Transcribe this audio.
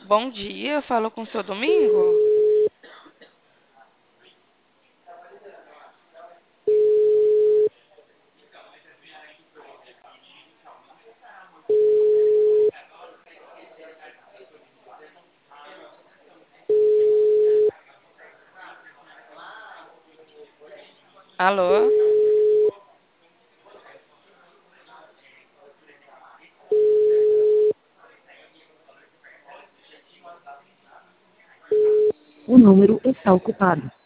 Bom dia, falo com o seu Domingo. Alô? O número está ocupado.